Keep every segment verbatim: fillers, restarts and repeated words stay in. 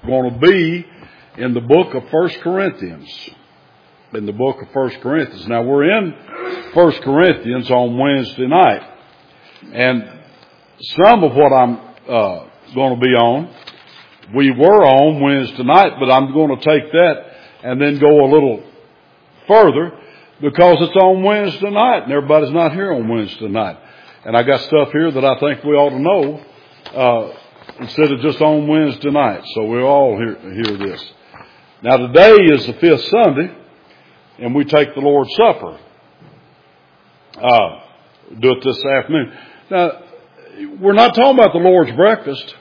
going to be in the book of First Corinthians. In the book of First Corinthians. Now, we're in First Corinthians on Wednesday night. And some of what I'm uh, going to be on, we were on Wednesday night, but I'm going to take that and then go a little further because it's on Wednesday night and everybody's not here on Wednesday night. And I got stuff here that I think we ought to know uh, instead of just on Wednesday night. So we all hear, hear this. Now, today is the fifth Sunday. And we take the Lord's Supper. Uh, do it this afternoon. Now, we're not talking about the Lord's breakfast.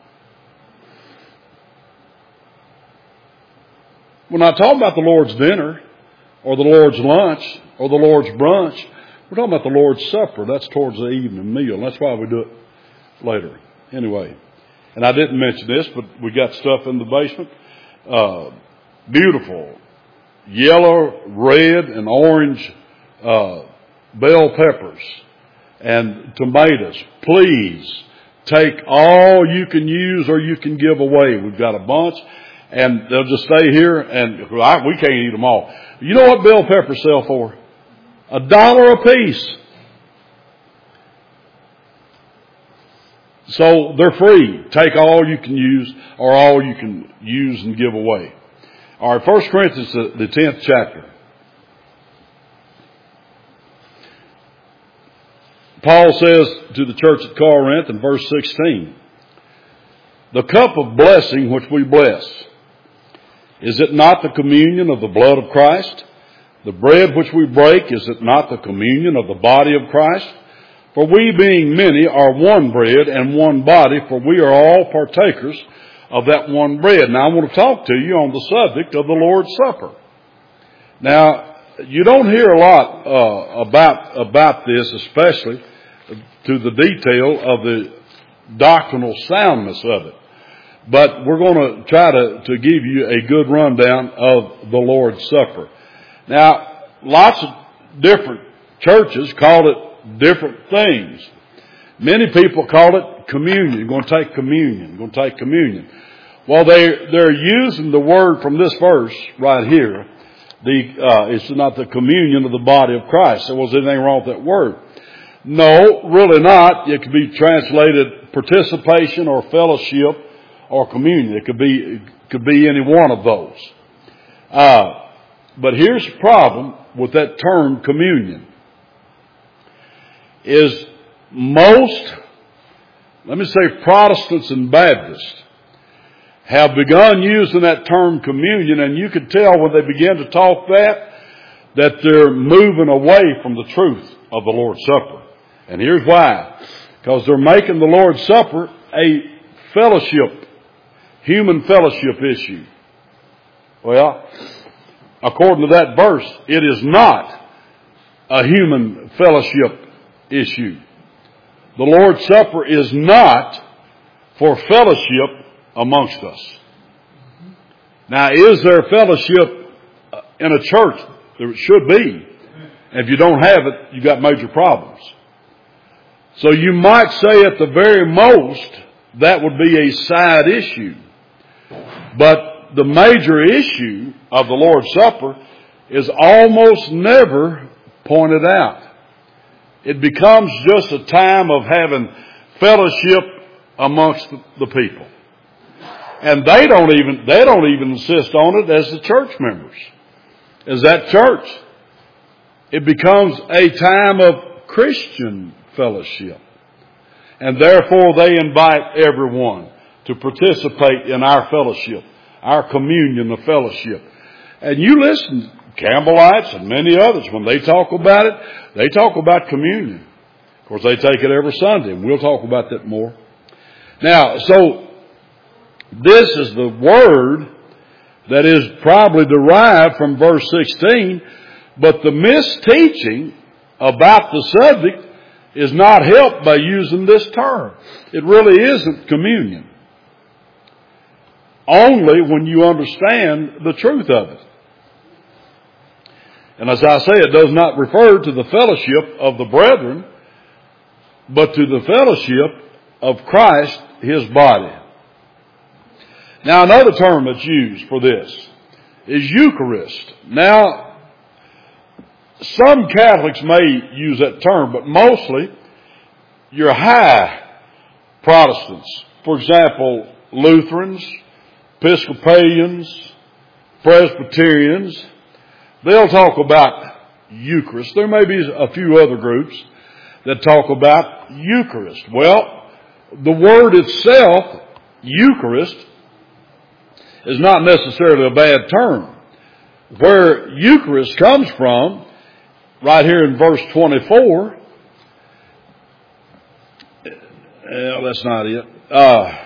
We're not talking about the Lord's dinner or the Lord's lunch or the Lord's brunch. We're talking about the Lord's Supper. That's towards the evening meal. That's why we do it later. Anyway, and I didn't mention this, but we got stuff in the basement. Uh, beautiful. Yellow, red, and orange uh, bell peppers and tomatoes. Please take all you can use or you can give away. We've got a bunch, and they'll just stay here, and I, we can't eat them all. You know what bell peppers sell for? A dollar a piece. So they're free. Take all you can use or all you can use and give away. All right, First Corinthians, the tenth chapter. Paul says to the church at Corinth in verse sixteen, the cup of blessing which we bless, is it not the communion of the blood of Christ? The bread which we break, is it not the communion of the body of Christ? For we being many are one bread and one body, for we are all partakers of that one bread. Now, I want to talk to you on the subject of the Lord's Supper. Now, you don't hear a lot uh, about about this, especially to the detail of the doctrinal soundness of it. But we're going to try to, to give you a good rundown of the Lord's Supper. Now, lots of different churches call it different things. Many people call it communion. You're going to take communion. You're going to take communion. Well, they, they're using the word from this verse right here. The, uh, it's not the communion of the body of Christ. So was anything wrong with that word? No, really not. It could be translated participation or fellowship or communion. It could be, it could be any one of those. Uh, but here's the problem with that term communion. Is most, let me say Protestants and Baptists, have begun using that term communion, and you could tell when they begin to talk that, that they're moving away from the truth of the Lord's Supper. And here's why. Because they're making the Lord's Supper a fellowship, human fellowship issue. Well, according to that verse, it is not a human fellowship issue. The Lord's Supper is not for fellowship amongst us. Now, is there fellowship in a church? There should be. And if you don't have it, you got major problems. So you might say at the very most, that would be a side issue. But the major issue of the Lord's Supper is almost never pointed out. It becomes just a time of having fellowship amongst the people. And they don't even, they don't even insist on it as the church members. As that church. It becomes a time of Christian fellowship. And therefore they invite everyone to participate in our fellowship, our communion of fellowship. And you listen, Campbellites and many others, when they talk about it, they talk about communion. Of course, they take it every Sunday, and we'll talk about that more. Now, so this is the word that is probably derived from verse sixteen, but the misteaching about the subject is not helped by using this term. It really isn't communion. Only when you understand the truth of it. And as I say, it does not refer to the fellowship of the brethren, but to the fellowship of Christ, His body. Now, another term that's used for this is Eucharist. Now, some Catholics may use that term, but mostly your high Protestants, for example, Lutherans, Episcopalians, Presbyterians, they'll talk about Eucharist. There may be a few other groups that talk about Eucharist. Well, the word itself, Eucharist, is not necessarily a bad term. Where Eucharist comes from, right here in verse twenty-four, well, that's not it. Uh,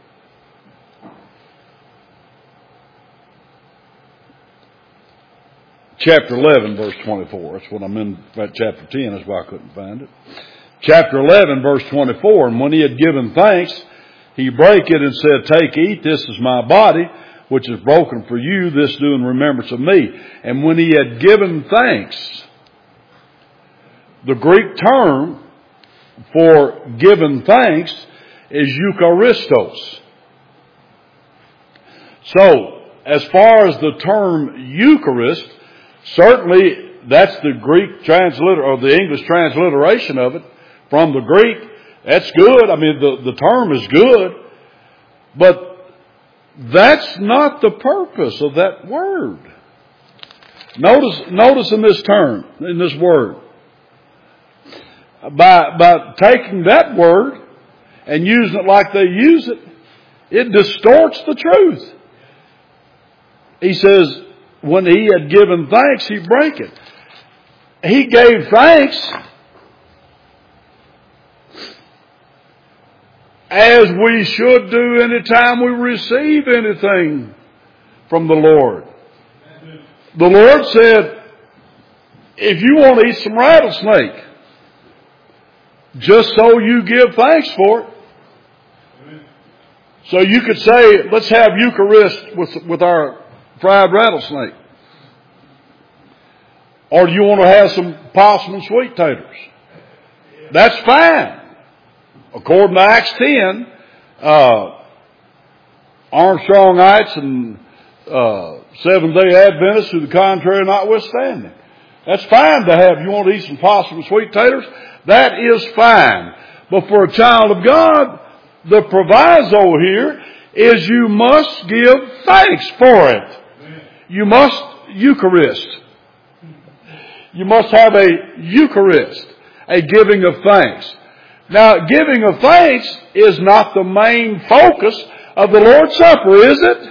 chapter eleven, verse twenty-four. That's what I'm in, chapter ten. That's why I couldn't find it. Chapter eleven, verse twenty-four. And when he had given thanks, he brake it and said, "Take, eat, this is my body, which is broken for you. This do in remembrance of me." And when he had given thanks, the Greek term for given thanks is Eucharistos. So, as far as the term Eucharist, certainly that's the Greek transliter or the English transliteration of it from the Greek. That's good. I mean, the, the term is good, but that's not the purpose of that word. Notice, notice in this term, in this word, by, by taking that word and using it like they use it, it distorts the truth. He says, when he had given thanks, he brake it. He gave thanks as we should do anytime we receive anything from the Lord. The Lord said, if you want to eat some rattlesnake, just so you give thanks for it. So you could say, let's have Eucharist with, with our fried rattlesnake. Or do you want to have some possum and sweet taters? That's fine. According to Acts ten, uh, Armstrongites and uh, Seventh-day Adventists, to the contrary notwithstanding. That's fine to have. You want to eat some possum and sweet taters? That is fine. But for a child of God, the proviso here is you must give thanks for it. You must Eucharist. You must have a Eucharist, a giving of thanks. Now, giving of thanks is not the main focus of the Lord's Supper, is it?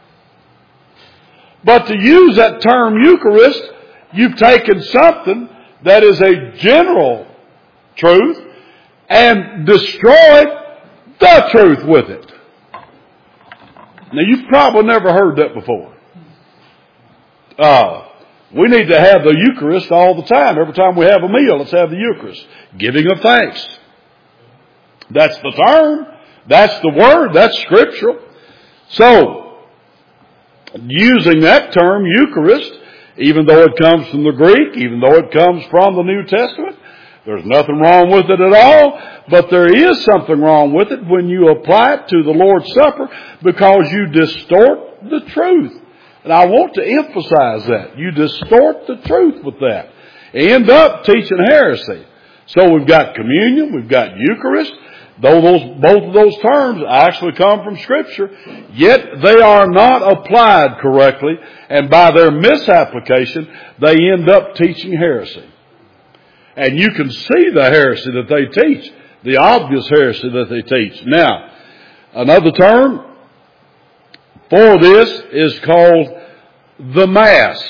But to use that term Eucharist, you've taken something that is a general truth and destroyed the truth with it. Now, you've probably never heard that before. Uh, we need to have the Eucharist all the time. Every time we have a meal, let's have the Eucharist. Giving of thanks. That's the term. That's the word. That's scriptural. So, using that term, Eucharist, even though it comes from the Greek, even though it comes from the New Testament, there's nothing wrong with it at all. But there is something wrong with it when you apply it to the Lord's Supper because you distort the truth. And I want to emphasize that. You distort the truth with that. End up teaching heresy. So we've got communion, we've got Eucharist. Though those, both of those terms actually come from Scripture, yet they are not applied correctly, and by their misapplication, they end up teaching heresy. And you can see the heresy that they teach, the obvious heresy that they teach. Now, another term for this is called the Mass.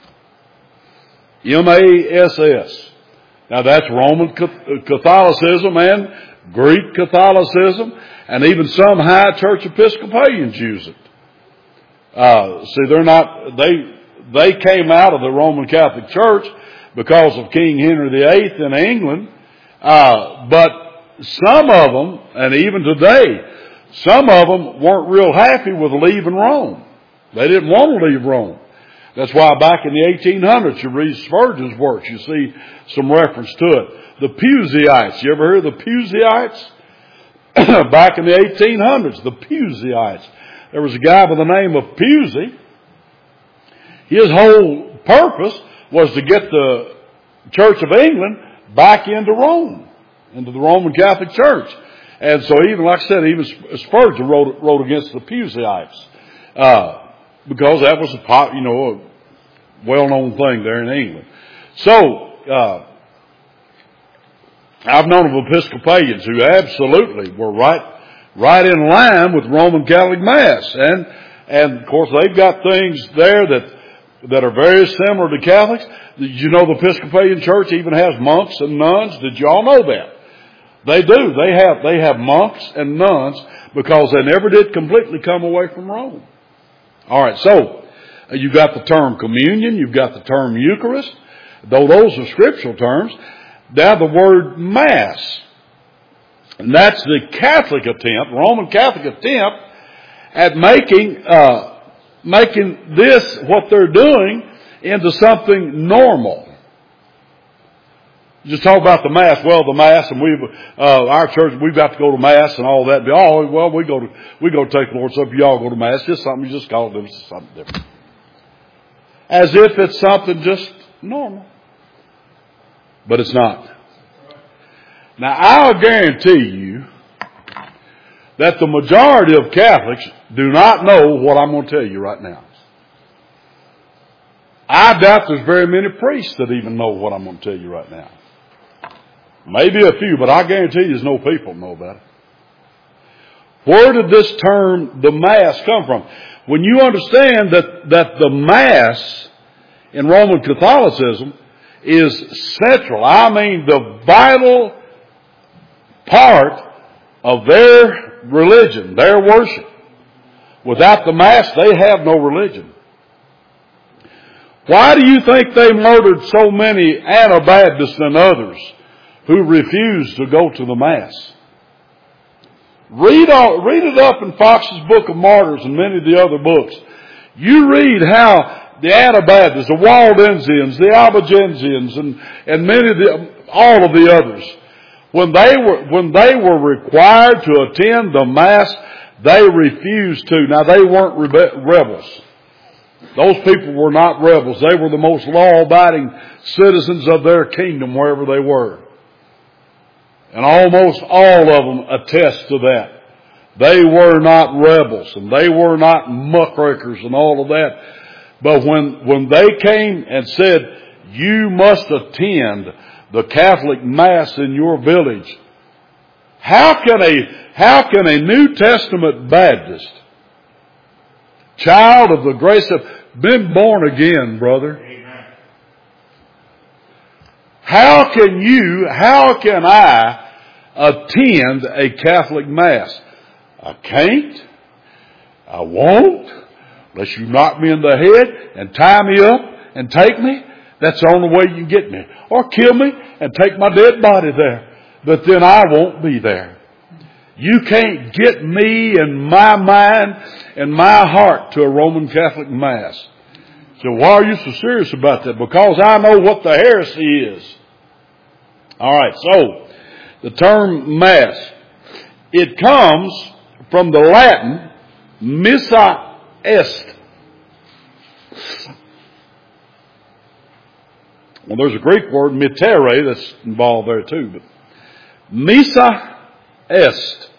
M A S S. Now that's Roman Catholicism and Greek Catholicism, and even some high church Episcopalians use it. Uh, see, they're not, they, they came out of the Roman Catholic Church because of King Henry the Eighth in England. Uh, but some of them, and even today, some of them weren't real happy with leaving Rome. They didn't want to leave Rome. That's why back in the eighteen hundreds, you read Spurgeon's works, you see some reference to it. The Puseyite. You ever heard of the Puseyite? Back in the eighteen hundreds, the Puseyite. there was a guy by the name of Pusey. His whole purpose was to get the Church of England back into Rome, into the Roman Catholic Church. And so even, like I said, even Spurgeon wrote, wrote against the Puseyites, uh, because that was a pop, you know, a well-known thing there in England. So, uh, I've known of Episcopalians who absolutely were right, right in line with Roman Catholic Mass. And, and of course they've got things there that, that are very similar to Catholics. Did you know the Episcopalian Church even has monks and nuns? Did you all know that? They do. They have, they have monks and nuns because they never did completely come away from Rome. Alright, so, uh, you've got the term communion, you've got the term Eucharist, though those are scriptural terms. Now the word Mass. And that's the Catholic attempt, Roman Catholic attempt at making, uh, making this, what they're doing, into something normal. Just talk about the Mass. Well, the Mass, and we've, uh, our church, we've got to go to Mass and all that. Oh, well, we go to, we go take the Lord's Supper, y'all go to Mass. Just something, you just call it it's something different. As if it's something just normal. But it's not. Now, I'll guarantee you that the majority of Catholics do not know what I'm going to tell you right now. I doubt there's very many priests that even know what I'm going to tell you right now. Maybe a few, but I guarantee you there's no people that know about it. Where did this term, the Mass, come from? When you understand that, that the Mass in Roman Catholicism is central, I mean the vital part of their religion, their worship. Without the Mass, they have no religion. Why do you think they murdered so many Anabaptists and others who refused to go to the Mass? Read all, read it up in Fox's Book of Martyrs and many of the other books. You read how the Anabaptists, the Waldensians, the Albigensians, and, and many of the, all of the others, when they were, when they were required to attend the Mass, they refused to. Now they weren't rebe- rebels. Those people were not rebels. They were the most law-abiding citizens of their kingdom wherever they were. And almost all of them attest to that. They were not rebels and they were not muckrakers and all of that. But when, when they came and said, you must attend the Catholic Mass in your village, how can a, how can a New Testament Baptist, child of the grace of, been born again, brother, how can you, how can I attend a Catholic Mass? I can't. I won't. Unless you knock me in the head and tie me up and take me. That's the only way you can get me. Or kill me and take my dead body there. But then I won't be there. You can't get me and my mind and my heart to a Roman Catholic Mass. So why are you so serious about that? Because I know what the heresy is. Alright, so the term Mass, it comes from the Latin missa est. Well, there's a Greek word, mittere, that's involved there too, but missa est.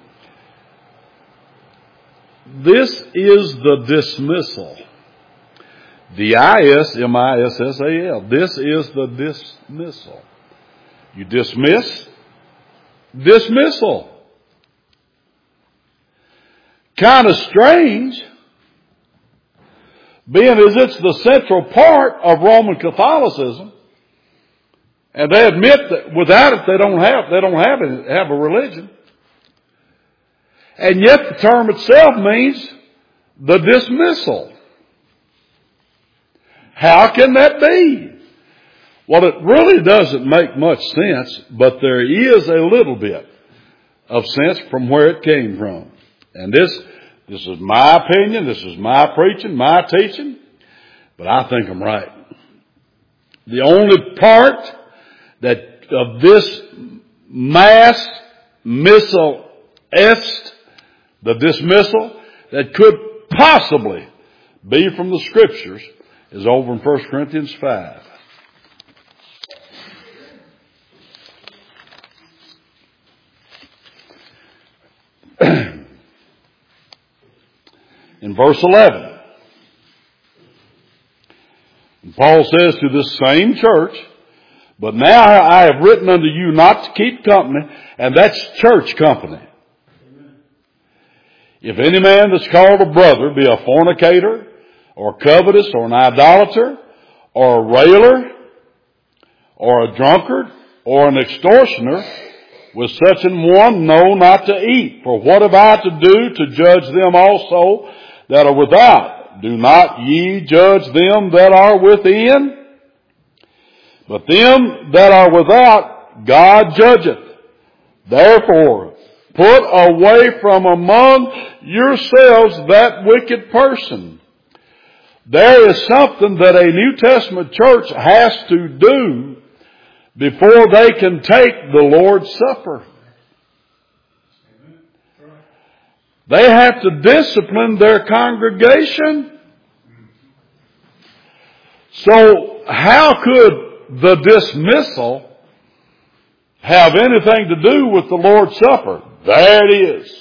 This is the dismissal. D I S M I S S A L. This is the dismissal. You dismiss, dismissal. Kind of strange, being as it's the central part of Roman Catholicism, and they admit that without it they don't have they don't have a, have a religion, and yet the term itself means the dismissal. How can that be? Well, it really doesn't make much sense, but there is a little bit of sense from where it came from. And this, this is my opinion, this is my preaching, my teaching, but I think I'm right. The only part that of this Mass, missal est, the dismissal, that could possibly be from the Scriptures is over in First Corinthians five. In verse eleven, and Paul says to this same church, but now I have written unto you not to keep company, and that's church company. If any man that's called a brother be a fornicator, or covetous, or an idolater, or a railer, or a drunkard, or an extortioner, with such an one know not to eat. For what have I to do to judge them also that are without? Do not ye judge them that are within? But them that are without, God judgeth. Therefore, put away from among yourselves that wicked person. There is something that a New Testament church has to do before they can take the Lord's Supper. They have to discipline their congregation. So how could the dismissal have anything to do with the Lord's Supper? There it is.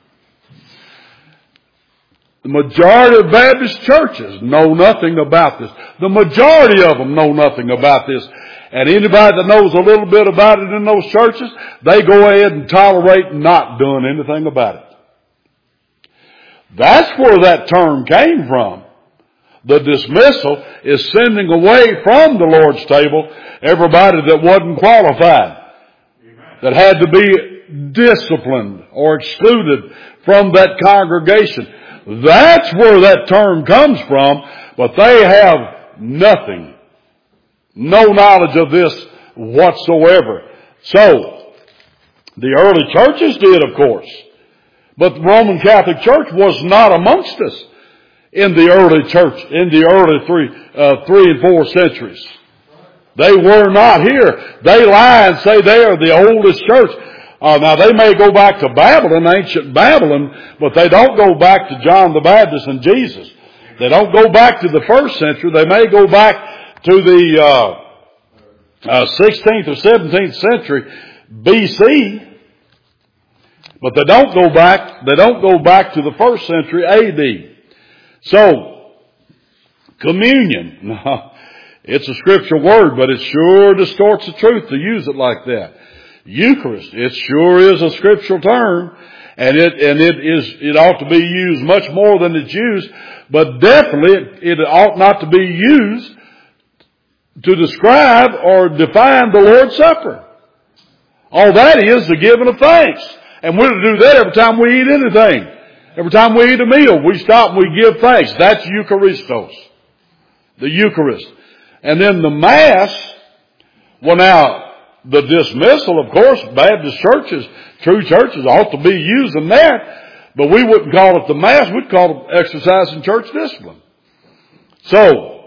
The majority of Baptist churches know nothing about this. The majority of them know nothing about this. And anybody that knows a little bit about it in those churches, they go ahead and tolerate not doing anything about it. That's where that term came from. The dismissal is sending away from the Lord's table everybody that wasn't qualified, that had to be disciplined or excluded from that congregation. That's where that term comes from, but they have nothing, no knowledge of this whatsoever. So, the early churches did, of course, but the Roman Catholic Church was not amongst us in the early church, in the early three, uh, three and four centuries. They were not here. They lie and say they are the oldest church. Uh, now they may go back to Babylon, ancient Babylon, but they don't go back to John the Baptist and Jesus. They don't go back to the first century. They may go back to the uh, uh, sixteenth or seventeenth century B C, but they don't go back. They don't go back to the first century A D. So, communion. It's a scriptural word, but it sure distorts the truth to use it like that. Eucharist, it sure is a scriptural term, and it and it is it ought to be used much more than it's used, but definitely it, it ought not to be used to describe or define the Lord's Supper. All that is the giving of thanks, and we're to do that every time we eat anything. Every time we eat a meal, we stop and we give thanks. That's Eucharistos, the Eucharist. And then the Mass, well now, the dismissal, of course, Baptist churches, true churches ought to be using that, but we wouldn't call it the Mass, we'd call it exercising church discipline. So,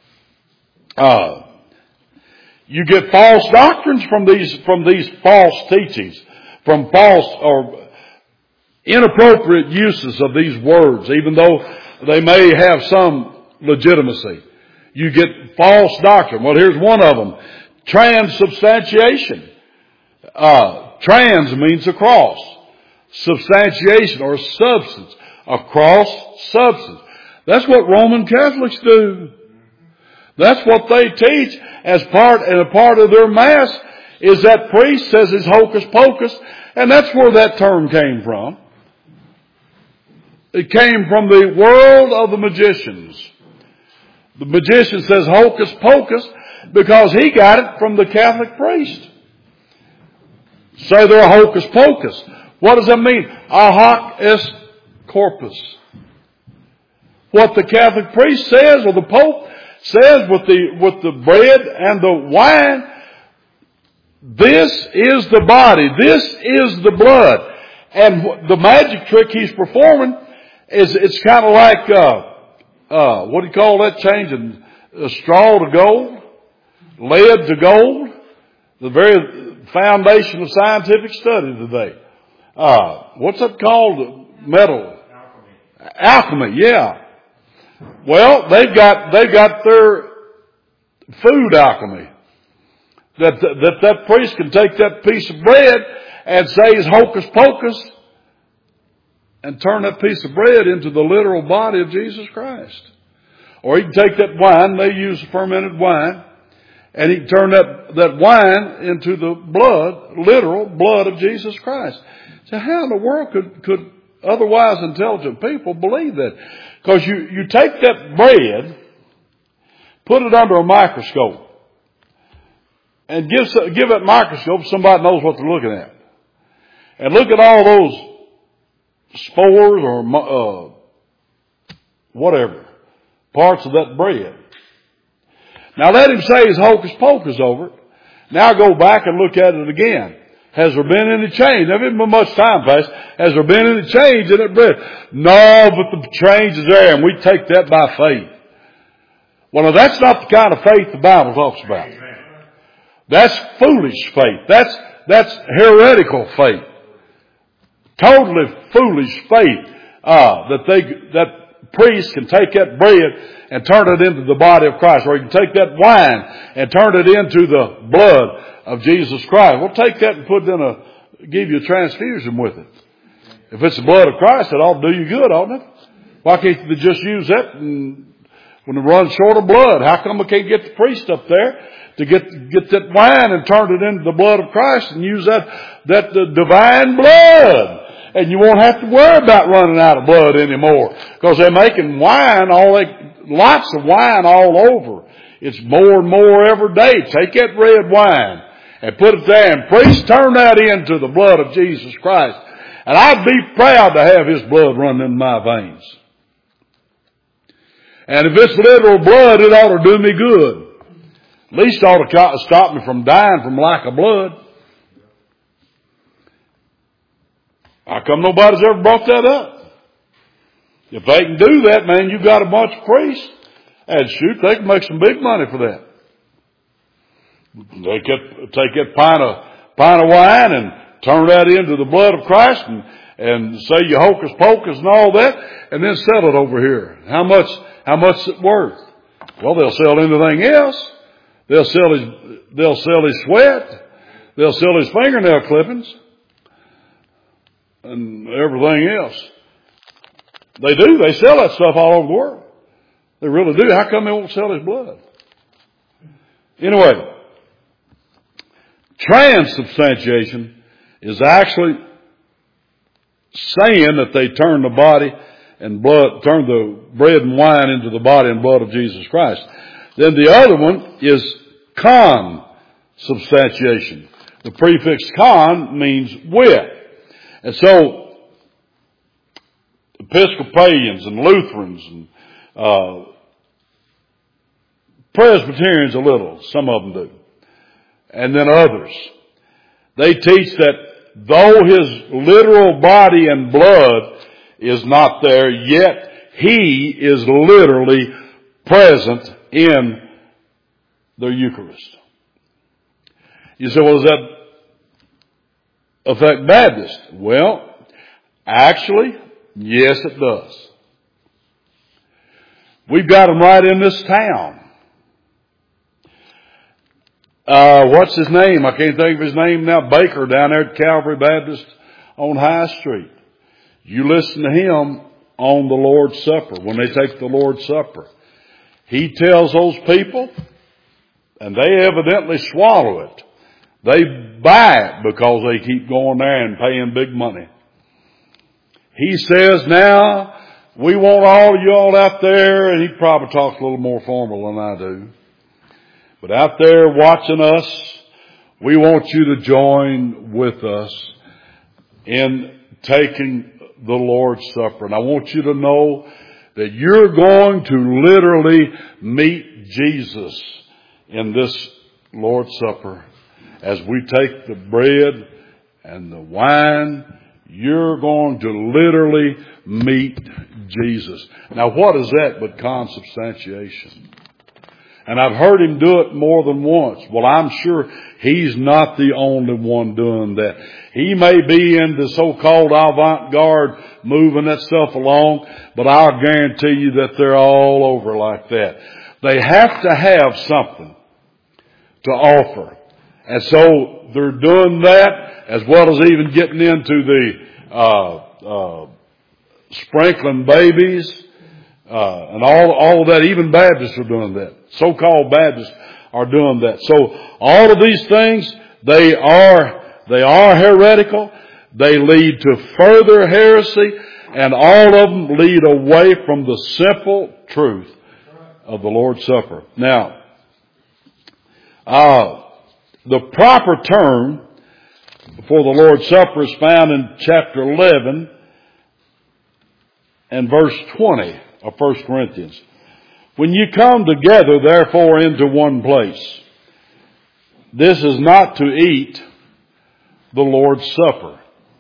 uh, you get false doctrines from these, from these false teachings, from false or inappropriate uses of these words, even though they may have some legitimacy. You get false doctrine. Well, here's one of them. Transubstantiation. Uh, trans means across. Substantiation or substance. Across substance. That's what Roman Catholics do. That's what they teach as part and a part of their Mass is that priest says it's hocus pocus, and that's where that term came from. It came from the world of the magicians. The magician says hocus pocus because he got it from the Catholic priest. Say they're a hocus pocus. What does that mean? A hoc est corpus. What the Catholic priest says or the Pope says with the, with the bread and the wine, this is the body. This is the blood. And the magic trick he's performing is it's kind of like, uh, uh, what do you call that? Changing uh, straw to gold, lead to gold, the very foundation of scientific study today. Uh, what's that called? Metal. Alchemy, yeah. Well, they've got, they've got their food alchemy. That, that, that priest can take that piece of bread and say it's hocus pocus and turn that piece of bread into the literal body of Jesus Christ. Or he can take that wine, they use fermented wine, and he can turn that, that wine into the blood, literal blood of Jesus Christ. So how in the world could, could otherwise intelligent people believe that? Because you, you take that bread, put it under a microscope, and give, give that microscope somebody knows what they're looking at. And look at all those spores or uh, whatever, parts of that bread. Now let him say his hocus pocus over it. Now go back and look at it again. Has there been any change? There hasn't been much time passed. Has there been any change in that bread? No, but the change is there, and we take that by faith. Well, now that's not the kind of faith the Bible talks about. That's foolish faith. That's, that's heretical faith. Totally foolish faith, uh, that they, that priest can take that bread and turn it into the body of Christ, or he can take that wine and turn it into the blood of Jesus Christ. Well, take that and put it in a, give you a transfusion with it. If it's the blood of Christ, it ought to do you good, oughtn't it? Why can't they just use that and, when they run short of blood? How come they can't get the priest up there to get, get that wine and turn it into the blood of Christ and use that, that the divine blood? And you won't have to worry about running out of blood anymore, because they're making wine all they, lots of wine all over. It's more and more every day. Take that red wine and put it there, and priest, turn that into the blood of Jesus Christ. And I'd be proud to have his blood running in my veins. And if it's literal blood, it ought to do me good. At least it ought to stop me from dying from lack of blood. How come nobody's ever brought that up? If they can do that, man, you got a bunch of priests. And shoot, they can make some big money for that. They could take that pint of, pint of wine and turn that into the blood of Christ and, and say you hocus pocus and all that, and then sell it over here. How much, how much is it worth? Well, they'll sell anything else. They'll sell his, they'll sell his sweat. They'll sell his fingernail clippings. And everything else. They do. They sell that stuff all over the world. They really do. How come they won't sell his blood? Anyway, transubstantiation is actually saying that they turn the body and blood, turn the bread and wine into the body and blood of Jesus Christ. Then the other one is consubstantiation. The prefix con means with. And so, Episcopalians and Lutherans and uh, Presbyterians a little, some of them do, and then others, they teach that though his literal body and blood is not there, yet he is literally present in the Eucharist. You say, well, does that affect Baptists? Well, actually, yes, it does. We've got them right in this town. Uh, what's his name? I can't think of his name now. Baker down there at Calvary Baptist on High Street. You listen to him on the Lord's Supper, when they take the Lord's Supper. He tells those people, and they evidently swallow it. They buy it because they keep going there and paying big money. He says, now, we want all of y'all out there, and he probably talks a little more formal than I do. But out there watching us, we want you to join with us in taking the Lord's Supper. And I want you to know that you're going to literally meet Jesus in this Lord's Supper. As we take the bread and the wine, you're going to literally meet Jesus. Now, what is that but consubstantiation? And I've heard him do it more than once. Well, I'm sure he's not the only one doing that. He may be in the so-called avant-garde moving that stuff along, but I'll guarantee you that they're all over like that. They have to have something to offer. And so they're doing that as well as even getting into the uh, uh, sprinkling babies. Uh, and all, all of that, even Baptists are doing that. So-called Baptists are doing that. So all of these things, they are, they are heretical. They lead to further heresy, and all of them lead away from the simple truth of the Lord's Supper. Now, uh, the proper term for the Lord's Supper is found in chapter eleven and verse twenty. Of First Corinthians. When you come together, therefore, into one place, this is not to eat the Lord's Supper.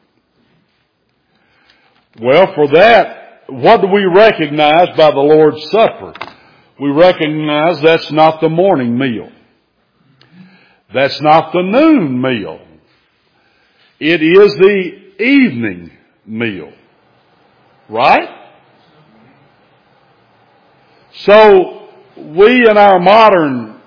Well, for that, what do we recognize by the Lord's Supper? We recognize that's not the morning meal. That's not the noon meal. It is the evening meal. Right? So, we in our modern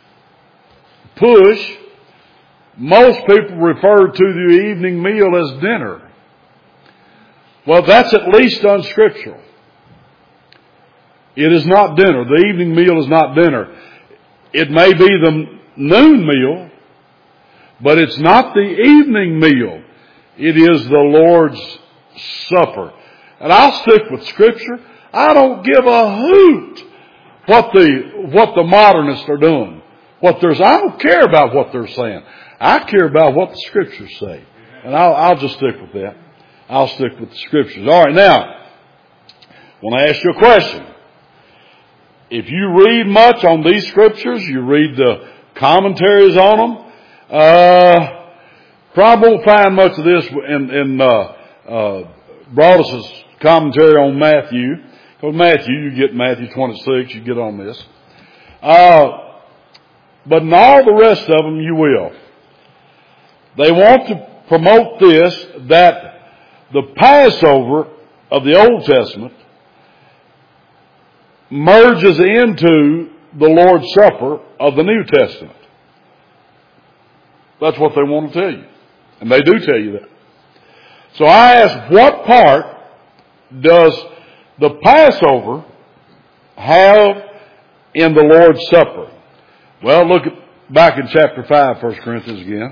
push, most people refer to the evening meal as dinner. Well, that's at least unscriptural. It is not dinner. The evening meal is not dinner. It may be the noon meal, but it's not the evening meal. It is the Lord's Supper. And I'll stick with Scripture. I don't give a hoot what the, what the modernists are doing. What there's, I don't care about what they're saying. I care about what the Scriptures say. And I'll, I'll just stick with that. I'll stick with the Scriptures. All right, now, I want to ask you a question. If you read much on these Scriptures, you read the commentaries on them, uh, probably won't find much of this in, in uh, uh, Broadus' commentary on Matthew. Because Matthew, you get Matthew twenty-six, you get on this. Uh, but in all the rest of them, you will. They want to promote this, that the Passover of the Old Testament merges into the Lord's Supper of the New Testament. That's what they want to tell you. And they do tell you that. So I ask, what part does the Passover have in the Lord's Supper? Well, look at, back in chapter five, First Corinthians again.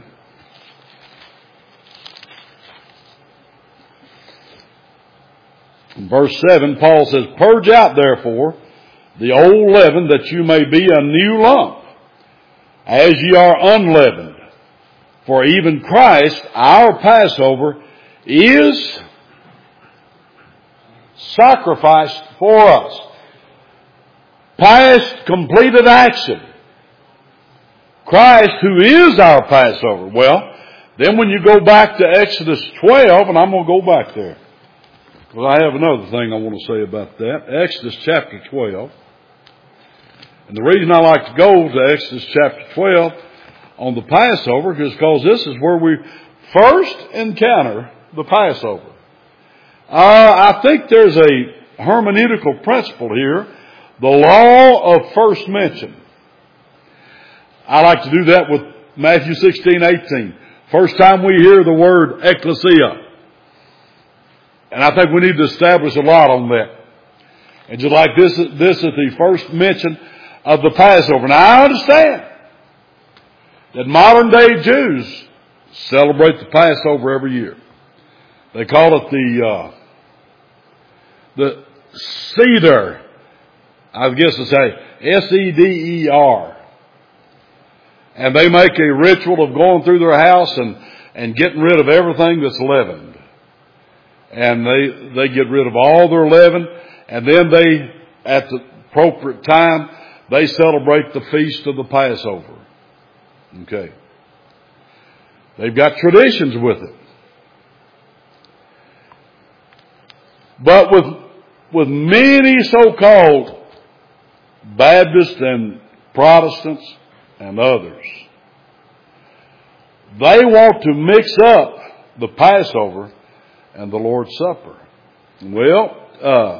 In verse seven, Paul says, "Purge out, therefore, the old leaven, that you may be a new lump, as ye are unleavened. For even Christ, our Passover, is sacrificed for us." Past completed action. Christ, who is our Passover. Well, then when you go back to Exodus twelve, and I'm going to go back there, because I have another thing I want to say about that. Exodus chapter twelve. And the reason I like to go to Exodus chapter twelve on the Passover is because this is where we first encounter the Passover. Uh, I think there's a hermeneutical principle here. The law of first mention. I like to do that with Matthew sixteen, eighteen. First time we hear the word ecclesia. And I think we need to establish a lot on that. And just like this, this is the first mention of the Passover. Now I understand that modern day Jews celebrate the Passover every year. They call it the, uh, the Seder. I guess to say S E D E R. And they make a ritual of going through their house and, and getting rid of everything that's leavened. And they, they get rid of all their leaven. And then they, at the appropriate time, they celebrate the feast of the Passover. Okay. They've got traditions with it. But with, with many so-called Baptist and Protestants and others. They want to mix up the Passover and the Lord's Supper. Well, uh,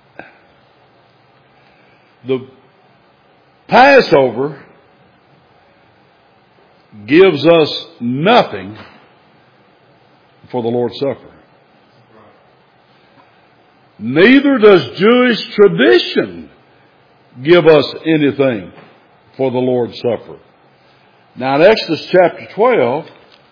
the Passover gives us nothing for the Lord's Supper. Neither does Jewish tradition give us anything for the Lord's Supper. Now in Exodus chapter twelve,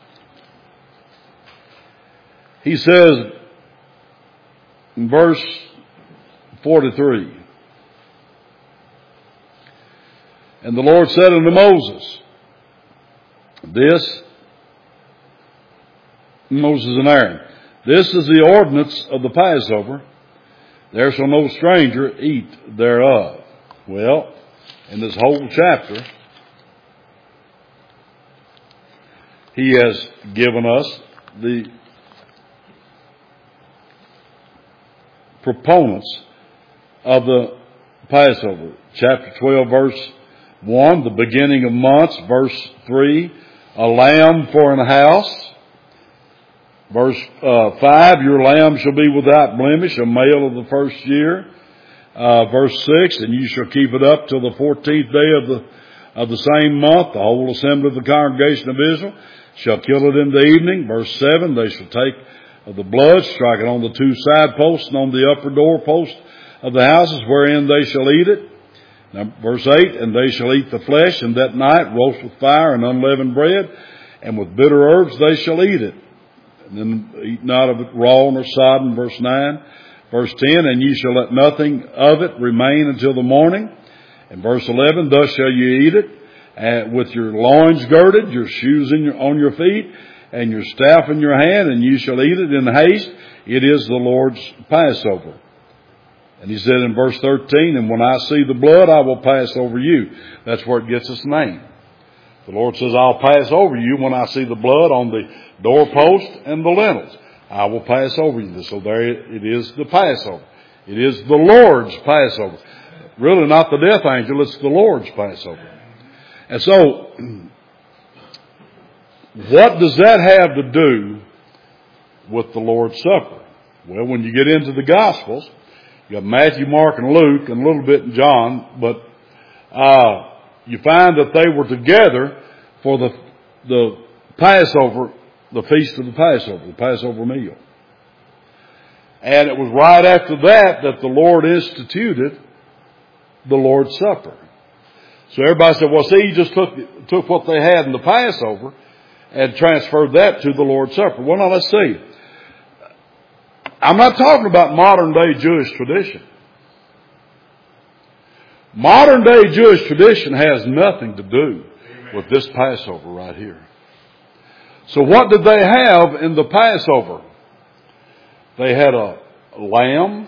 he says in verse forty-three, and the Lord said unto Moses, this, Moses and Aaron, this is the ordinance of the Passover. There shall no stranger eat thereof. Well, in this whole chapter, he has given us the proponents of the Passover. Chapter twelve, verse one, the beginning of months. Verse three, a lamb for an house. Verse uh, five, your lamb shall be without blemish, a male of the first year. Uh, verse six, and you shall keep it up till the fourteenth day of the of the same month. The whole assembly of the congregation of Israel shall kill it in the evening. Verse seven, they shall take of the blood, strike it on the two side posts and on the upper door post of the houses wherein they shall eat it. Now, verse eight, and they shall eat the flesh, and that night roast with fire and unleavened bread, and with bitter herbs they shall eat it. And then eat not of it raw nor sodden. Verse nine. Verse ten, and ye shall let nothing of it remain until the morning. And verse eleven, thus shall you eat it, uh, with your loins girded, your shoes in your, on your feet, and your staff in your hand, and you shall eat it in haste. It is the Lord's Passover. And he said in verse thirteen, and when I see the blood, I will pass over you. That's where it gets its name. The Lord says, I'll pass over you when I see the blood on the doorpost and the lintels. I will pass over you. So there it is, the Passover. It is the Lord's Passover. Really not the death angel, it's the Lord's Passover. And so, what does that have to do with the Lord's Supper? Well, when you get into the Gospels, you have Matthew, Mark, and Luke, and a little bit in John, but uh, you find that they were together for the the Passover, the feast of the Passover, the Passover meal. And it was right after that that the Lord instituted the Lord's Supper. So everybody said, well, see, he just took, took what they had in the Passover and transferred that to the Lord's Supper. Well, now let's see. I'm not talking about modern day Jewish tradition. Modern day Jewish tradition has nothing to do with this Passover right here. So what did they have in the Passover? They had a lamb,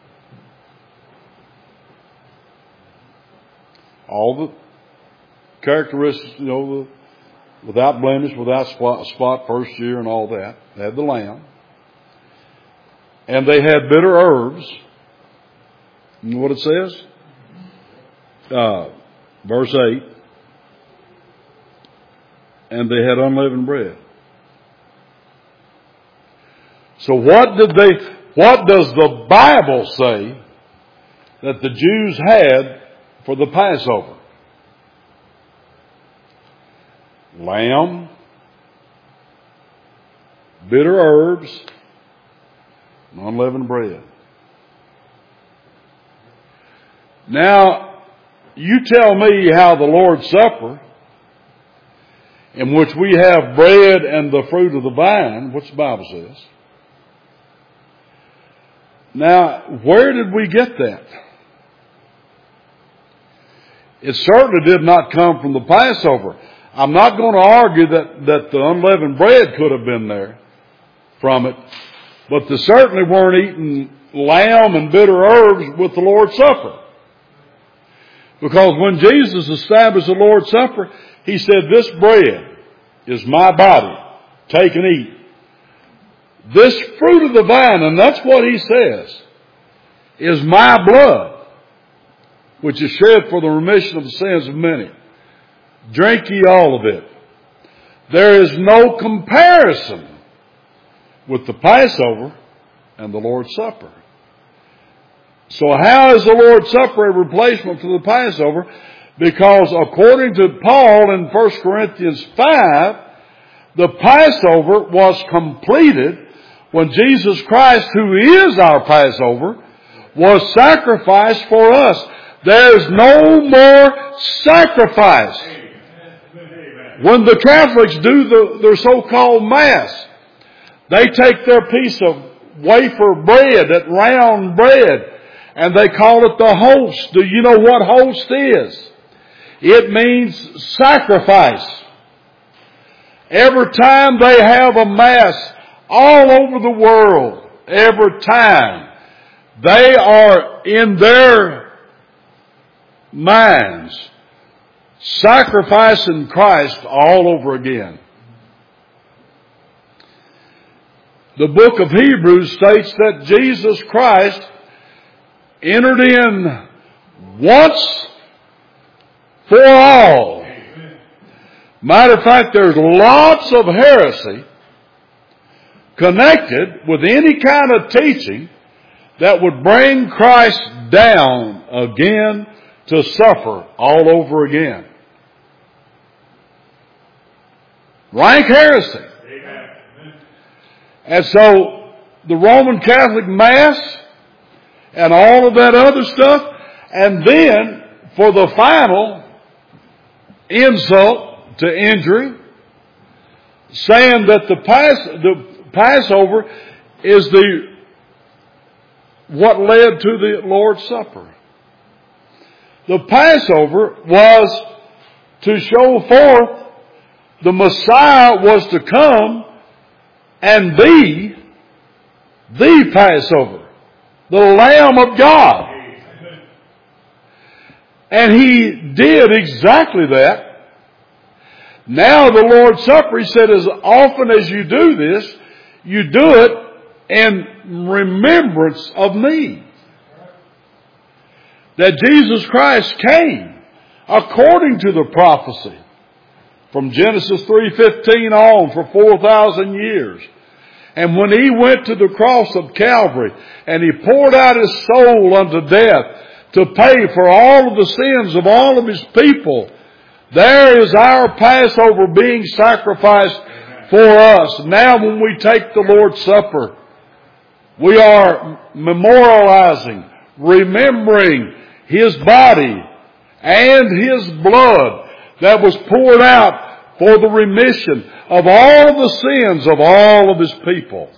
all the characteristics, you know, the, without blemish, without spot, spot, first year and all that. They had the lamb. And they had bitter herbs. You know what it says? Uh, verse eight. And they had unleavened bread. So what did they, what does the Bible say that the Jews had for the Passover? Lamb, bitter herbs, and unleavened bread. Now, you tell me how the Lord's Supper, in which we have bread and the fruit of the vine, which the Bible says. Now, where did we get that? It certainly did not come from the Passover. I'm not going to argue that, that the unleavened bread could have been there from it, but they certainly weren't eating lamb and bitter herbs with the Lord's Supper. Because when Jesus established the Lord's Supper, he said, this bread is my body. Take and eat. This fruit of the vine, and that's what he says, is my blood. which is shed for the remission of the sins of many. Drink ye all of it. There is no comparison with the Passover and the Lord's Supper. So how is the Lord's Supper a replacement for the Passover? Because according to Paul in First Corinthians five, the Passover was completed when Jesus Christ, who is our Passover, was sacrificed for us. There's no more sacrifice. When the Catholics do the, their so-called Mass, they take their piece of wafer bread, that round bread, and they call it the host. Do you know what host is? It means sacrifice. Every time they have a Mass all over the world, every time, they are in their minds sacrificing Christ all over again. The book of Hebrews states that Jesus Christ entered in once for all. Matter of fact, there's lots of heresy connected with any kind of teaching that would bring Christ down again to suffer all over again. Rank heresy. Amen. And so the Roman Catholic Mass and all of that other stuff, and then for the final insult to injury, saying that the, Pass, the Passover is the what led to the Lord's Supper. The Passover was to show forth the Messiah was to come and be the Passover, the Lamb of God. And He did exactly that. Now the Lord's Supper, He said, as often as you do this, you do it in remembrance of me. That Jesus Christ came according to the prophecy from Genesis three fifteen on for four thousand years. And when He went to the cross of Calvary and He poured out His soul unto death to pay for all of the sins of all of His people, there is our Passover being sacrificed for us. Now when we take the Lord's Supper, we are memorializing, remembering His body and His blood that was poured out for the remission of all the sins of all of His people.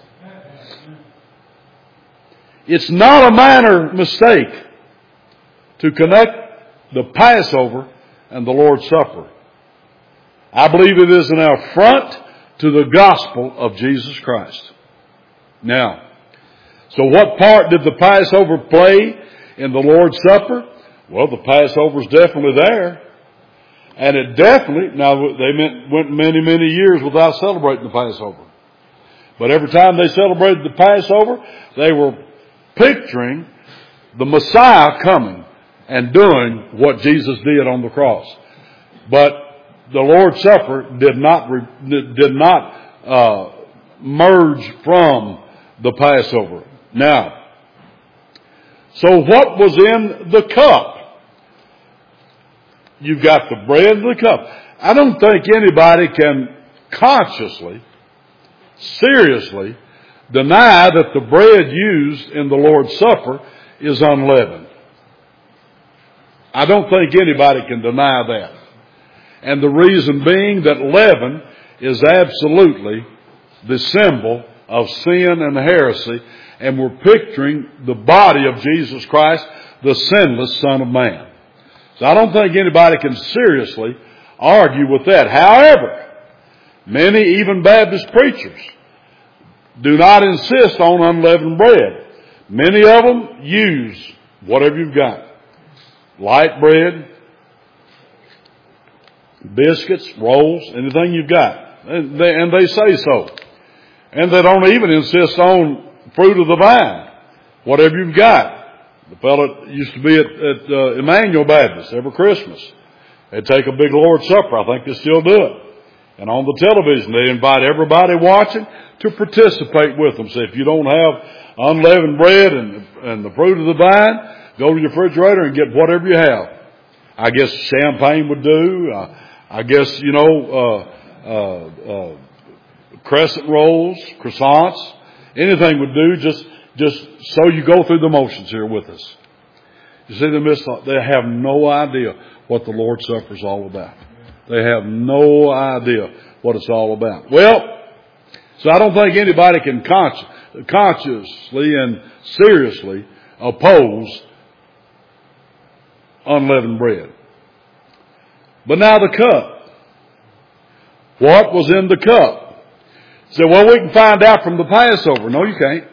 It's not a minor mistake to connect the Passover and the Lord's Supper. I believe it is an affront to the gospel of Jesus Christ. Now, so what part did the Passover play in the Lord's Supper? Well, the Passover's definitely there. And it definitely, now they went many, many years without celebrating the Passover. But every time they celebrated the Passover, they were picturing the Messiah coming and doing what Jesus did on the cross. But the Lord's Supper did not, did not uh, merge from the Passover. Now, so what was in the cup? You've got the bread and the cup. I don't think anybody can consciously, seriously deny that the bread used in the Lord's Supper is unleavened. I don't think anybody can deny that. And the reason being that leaven is absolutely the symbol of sin and heresy, and we're picturing the body of Jesus Christ, the sinless Son of Man. So I don't think anybody can seriously argue with that. However, many, even Baptist preachers, do not insist on unleavened bread. Many of them use whatever you've got. Light bread, biscuits, rolls, anything you've got. And they, and they say so. And they don't even insist on fruit of the vine. Whatever you've got. The fellow used to be at, at uh, Emmanuel Baptist every Christmas. They'd take a big Lord's Supper. I think they still do it. And on the television, they invite everybody watching to participate with them. So if you don't have unleavened bread and, and the fruit of the vine, go to your refrigerator and get whatever you have. I guess champagne would do. Uh, I guess, you know, uh, uh, uh, crescent rolls, croissants, anything would do. Just, just so you go through the motions here with us. You see, they they have no idea what the Lord's Supper is all about. They have no idea what it's all about. Well, so I don't think anybody can consci- consciously and seriously oppose unleavened bread. But now the cup. What was in the cup? So, well, we can find out from the Passover. No, you can't.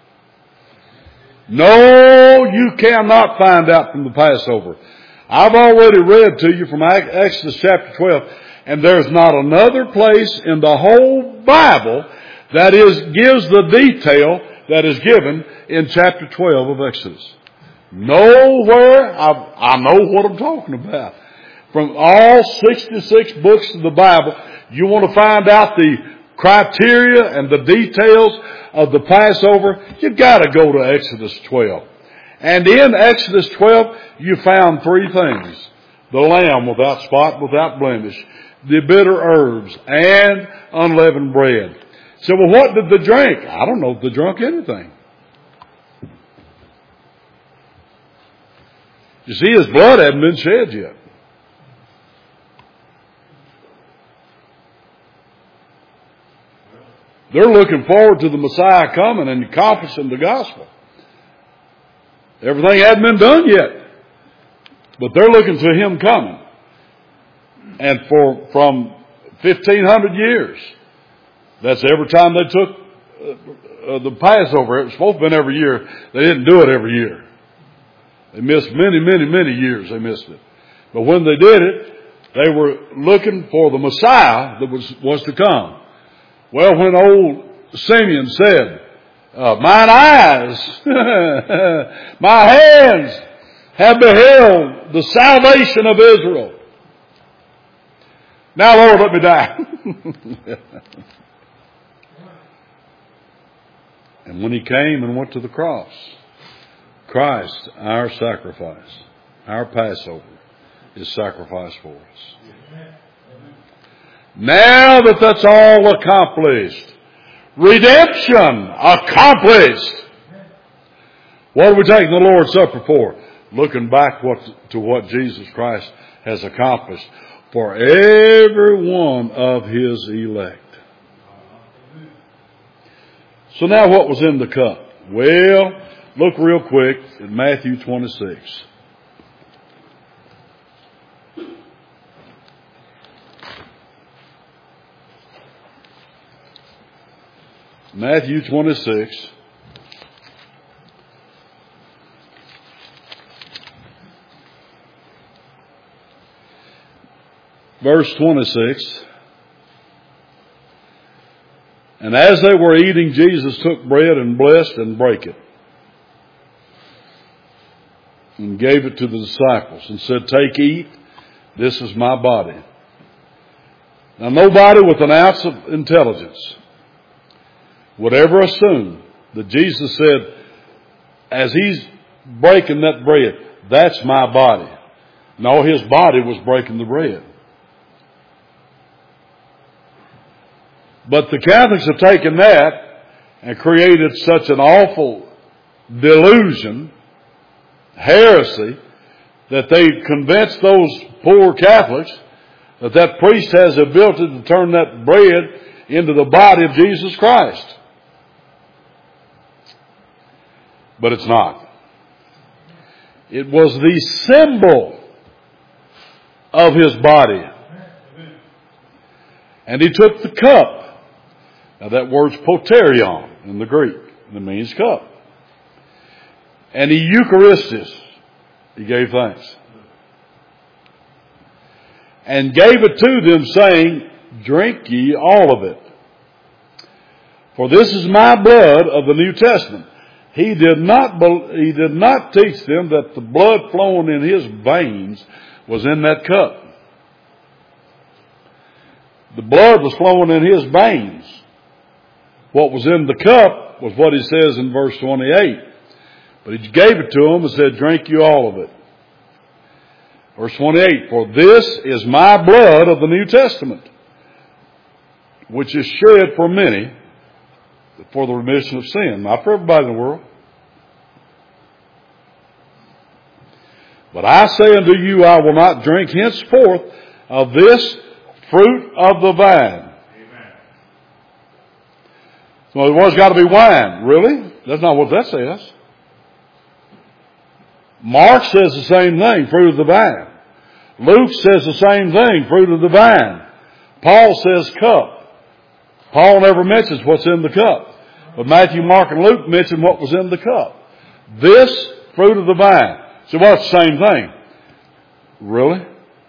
No, you cannot find out from the Passover. I've already read to you from Exodus chapter twelve, and there's not another place in the whole Bible that is gives the detail that is given in chapter twelve of Exodus. Nowhere, I, I know what I'm talking about. From all sixty-six books of the Bible, you want to find out the criteria and the details of the Passover, you've got to go to Exodus twelve. And in Exodus twelve, you found three things. The lamb without spot, without blemish, the bitter herbs, and unleavened bread. So, well, what did they drink? I don't know if they drank anything. You see, his blood hadn't been shed yet. They're looking forward to the Messiah coming and accomplishing the gospel. Everything hadn't been done yet. But they're looking to him coming. And for from fifteen hundred years, that's every time they took uh, the Passover. It was supposed to have been every year. They didn't do it every year. They missed many, many, many years. They missed it. But when they did it, they were looking for the Messiah that was, was to come. Well, when old Simeon said, uh, mine eyes, my hands have beheld the salvation of Israel. Now, Lord, let me die. And when he came and went to the cross, Christ, our sacrifice, our Passover, is sacrificed for us. Now that that's all accomplished, redemption accomplished, what are we taking the Lord's Supper for? Looking back what, to what Jesus Christ has accomplished for every one of his elect. So now what was in the cup? Well, look real quick at Matthew twenty-six. Matthew twenty-six. Verse twenty-six. And as they were eating, Jesus took bread and blessed and brake it. And gave it to the disciples and said, take, eat, this is my body. Now nobody with an ounce of intelligence would ever assume that Jesus said, as he's breaking that bread, that's my body. No, his body was breaking the bread. But the Catholics have taken that and created such an awful delusion, heresy, that they convinced those poor Catholics that that priest has the ability to turn that bread into the body of Jesus Christ. But it's not. It was the symbol of his body. And he took the cup. Now that word's poterion in the Greek. And it means cup. And he Eucharistus. He gave thanks. And gave it to them, saying, drink ye all of it. For this is my blood of the New Testament. He did not, he did not teach them that the blood flowing in his veins was in that cup. The blood was flowing in his veins. What was in the cup was what he says in verse twenty-eight. But he gave it to them and said, drink you all of it. Verse twenty-eight, for this is my blood of the New Testament, which is shed for many for the remission of sin. Not for everybody in the world. But I say unto you, I will not drink henceforth of this fruit of the vine. Amen. So it was got to be wine. Really? That's not what that says. Mark says the same thing, fruit of the vine. Luke says the same thing, fruit of the vine. Paul says cup. Paul never mentions what's in the cup. But Matthew, Mark, and Luke mention what was in the cup. This fruit of the vine. So what's the same thing? Really?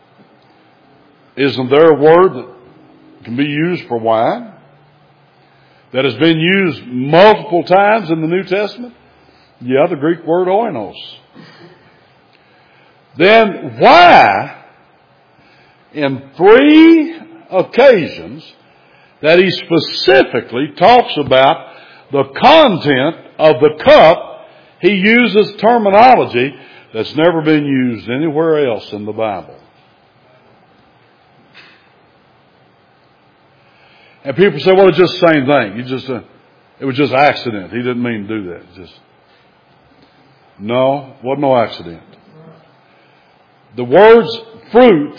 Isn't there a word that can be used for wine? That has been used multiple times in the New Testament? Yeah, the Greek word oinos. Then why, in three occasions, that he specifically talks about the content of the cup, he uses terminology that's never been used anywhere else in the Bible. And people say, well, it's just the same thing. You just, uh, it was just accident. He didn't mean to do that. It's just, no, it wasn't no accident. The words fruit,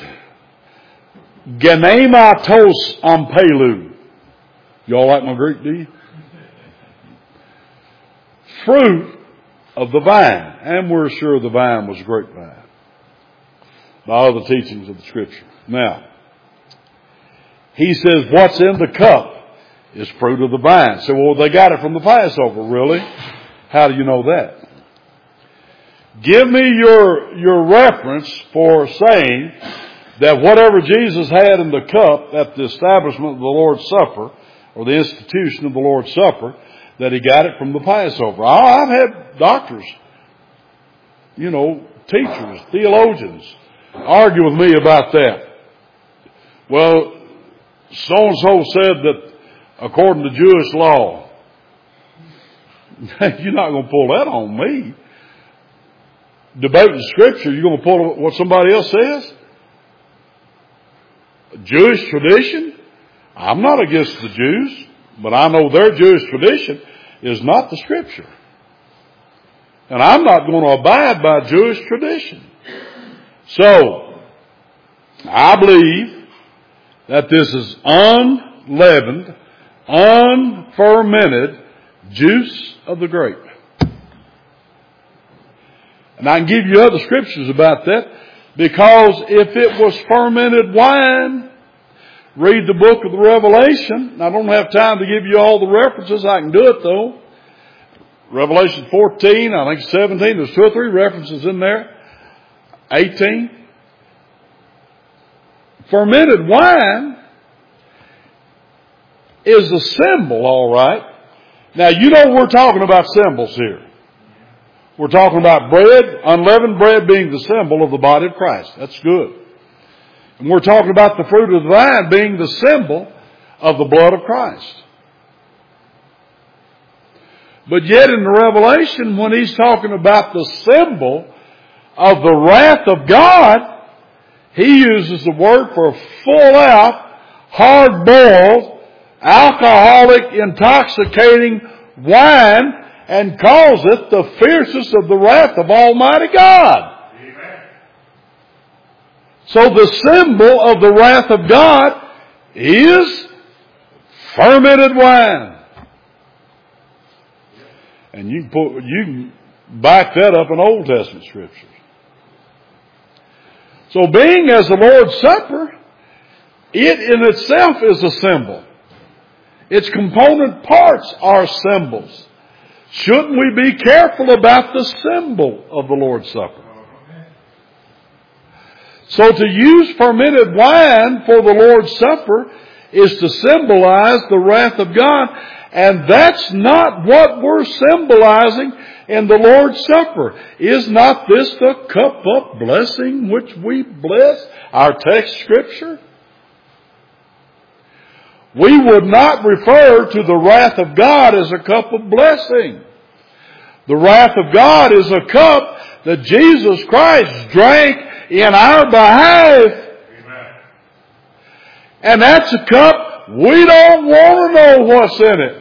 genematos ampelu. Y'all like my Greek, do you? Fruit of the vine. And we're sure the vine was grapevine. By all the teachings of the Scripture. Now, he says what's in the cup is fruit of the vine. So, well, they got it from the Passover. Really? How do you know that? Give me your, your reference for saying that whatever Jesus had in the cup at the establishment of the Lord's Supper, or the institution of the Lord's Supper, that he got it from the Passover. I've had doctors, you know, teachers, theologians, argue with me about that. Well, so-and-so said that according to Jewish law. You're not going to pull that on me. Debating Scripture, you're going to pull what somebody else says? Jewish tradition? I'm not against the Jews, but I know their Jewish tradition is not the Scripture. And I'm not going to abide by Jewish tradition. So, I believe that this is unleavened, unfermented juice of the grape. And I can give you other scriptures about that, because if it was fermented wine, read the book of the Revelation. I don't have time to give you all the references. I can do it though. Revelation fourteen, I think seventeen, there's two or three references in there. eighteen. Fermented wine is a symbol, all right. Now, you know we're talking about symbols here. We're talking about bread, unleavened bread being the symbol of the body of Christ. That's good. And we're talking about the fruit of the vine being the symbol of the blood of Christ. But yet in the Revelation, when he's talking about the symbol of the wrath of God, he uses the word for full out, hard-boiled, alcoholic, intoxicating wine, and calls it the fiercest of the wrath of Almighty God. Amen. So the symbol of the wrath of God is fermented wine. And you can, put, you can back that up in Old Testament scriptures. So being as the Lord's Supper, it in itself is a symbol. Its component parts are symbols. Shouldn't we be careful about the symbol of the Lord's Supper? So to use fermented wine for the Lord's Supper is to symbolize the wrath of God. And that's not what we're symbolizing in the Lord's Supper. Is not this the cup of blessing which we bless? Our text scripture. We would not refer to the wrath of God as a cup of blessing. The wrath of God is a cup that Jesus Christ drank in our behalf. Amen. And that's a cup we don't want to know what's in it.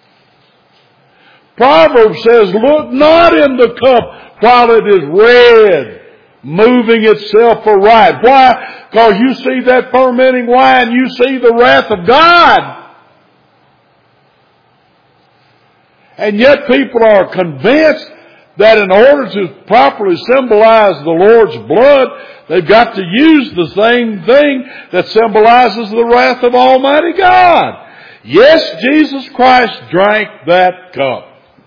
Proverbs says, look not in the cup while it is red, moving itself aright. Why? Because you see that fermenting wine, you see the wrath of God. And yet people are convinced that in order to properly symbolize the Lord's blood, they've got to use the same thing that symbolizes the wrath of Almighty God. Yes, Jesus Christ drank that cup.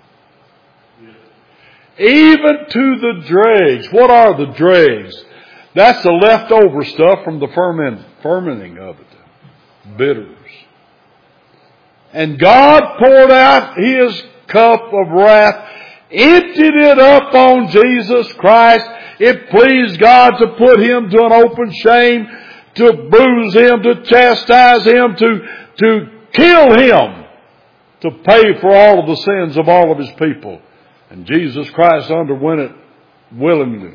Even to the dregs. What are the dregs? That's the leftover stuff from the ferment, fermenting of it. Bitters. And God poured out His cup of wrath, emptied it up on Jesus Christ. It pleased God to put Him to an open shame, to bruise Him, to chastise Him, to, to kill Him, to pay for all of the sins of all of His people. And Jesus Christ underwent it willingly.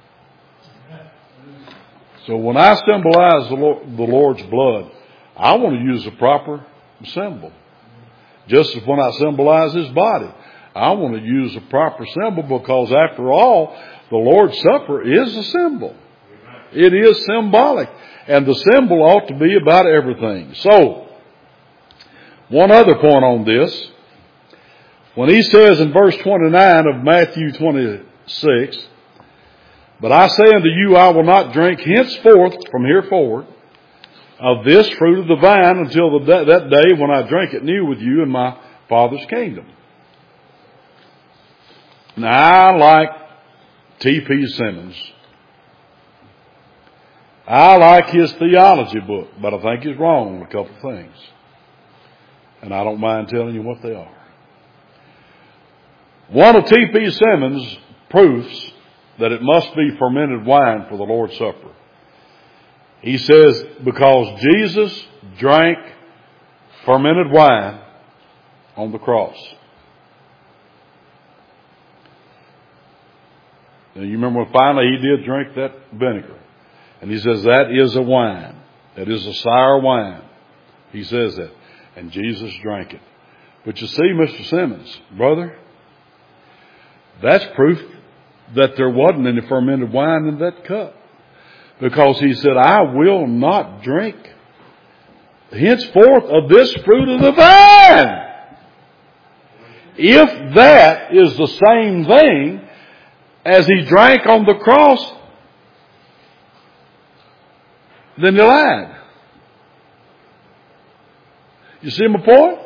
So when I symbolize the, Lord, the Lord's blood, I want to use a proper symbol. Just as when I symbolize His body, I want to use a proper symbol, because after all, the Lord's Supper is a symbol. It is symbolic. And the symbol ought to be about everything. So, one other point on this. When He says in verse twenty-nine of Matthew twenty-six, but I say unto you, I will not drink henceforth from here forward of this fruit of the vine until the, that day when I drink it new with you in my Father's kingdom. Now, I like T P Simmons. I like his theology book, but I think he's wrong on a couple of things. And I don't mind telling you what they are. One of T P Simmons' proofs that it must be fermented wine for the Lord's Supper. He says, because Jesus drank fermented wine on the cross. Now you remember when finally He did drink that vinegar. And He says, that is a wine. That is a sour wine. He says that. And Jesus drank it. But you see, Mister Simmons, brother, that's proof that there wasn't any fermented wine in that cup. Because He said, I will not drink henceforth of this fruit of the vine. If that is the same thing as He drank on the cross, then He lied. You see my point?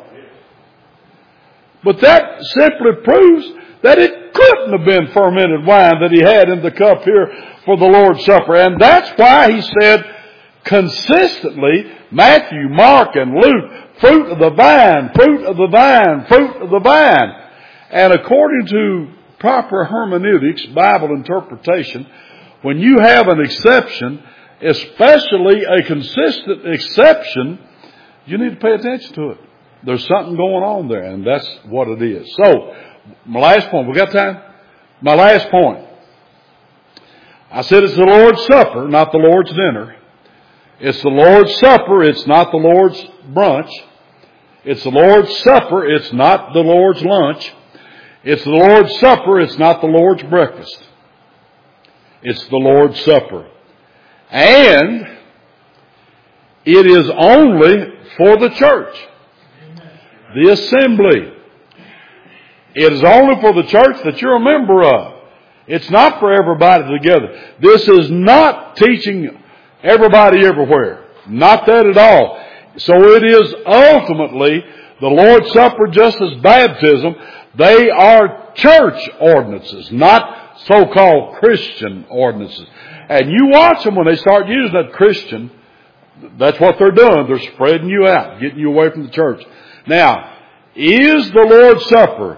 But that simply proves that it couldn't have been fermented wine that He had in the cup here for the Lord's Supper. And that's why He said consistently, Matthew, Mark, and Luke, fruit of the vine, fruit of the vine, fruit of the vine. And according to proper hermeneutics, Bible interpretation, when you have an exception, especially a consistent exception, you need to pay attention to it. There's something going on there, and that's what it is. So, my last point. We got time? My last point. I said it's the Lord's Supper, not the Lord's dinner. It's the Lord's Supper. It's not the Lord's brunch. It's the Lord's Supper. It's not the Lord's lunch. It's the Lord's Supper. It's not the Lord's breakfast. It's the Lord's Supper. And it is only for the church. The assembly. It is only for the church that you're a member of. It's not for everybody together. This is not teaching everybody everywhere. Not that at all. So it is ultimately the Lord's Supper, just as baptism. They are church ordinances, not so-called Christian ordinances. And you watch them when they start using that Christian That's what they're doing. They're spreading you out, getting you away from the church. Now, is the Lord's Supper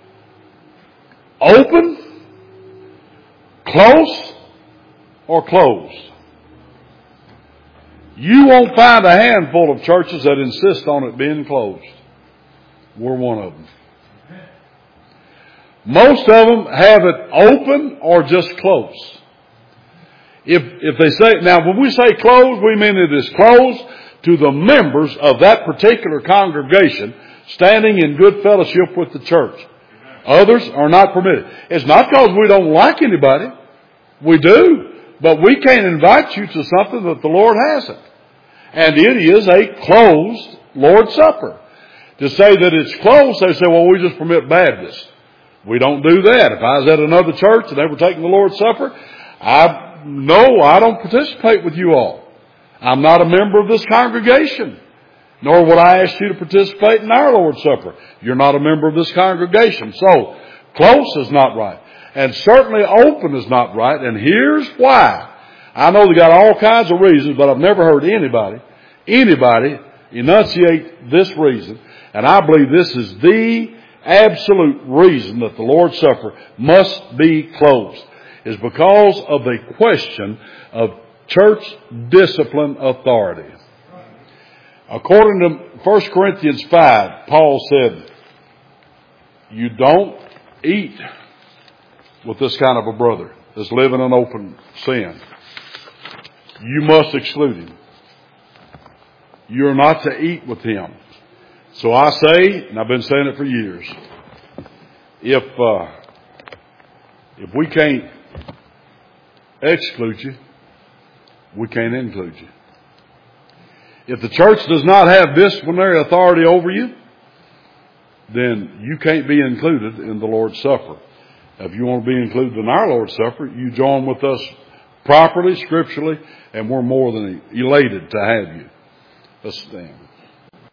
open, close, or closed? You won't find a handful of churches that insist on it being closed. We're one of them. Most of them have it open or just close. If, if they say, now when we say closed, we mean it is closed to the members of that particular congregation standing in good fellowship with the church. Others are not permitted. It's not because we don't like anybody. We do. But we can't invite you to something that the Lord hasn't. And it is a closed Lord's Supper. To say that it's closed, they say, well, we just permit Baptists. We don't do that. If I was at another church and they were taking the Lord's Supper, I, no, I don't participate with you all. I'm not a member of this congregation. Nor would I ask you to participate in our Lord's Supper. You're not a member of this congregation. So, close is not right. And certainly open is not right. And here's why. I know they got all kinds of reasons, but I've never heard anybody, anybody enunciate this reason. And I believe this is the absolute reason that the Lord's Supper must be closed. Is because of the question of church discipline authority. According to First Corinthians five, Paul said, you don't eat with this kind of a brother that's living in open sin. You must exclude him. You're not to eat with him. So I say, and I've been saying it for years, if uh, if we can't exclude you, we can't include you. If the church does not have disciplinary authority over you, then you can't be included in the Lord's Supper. If you want to be included in our Lord's Supper, you join with us properly, scripturally, and we're more than elated to have you. Let's stand.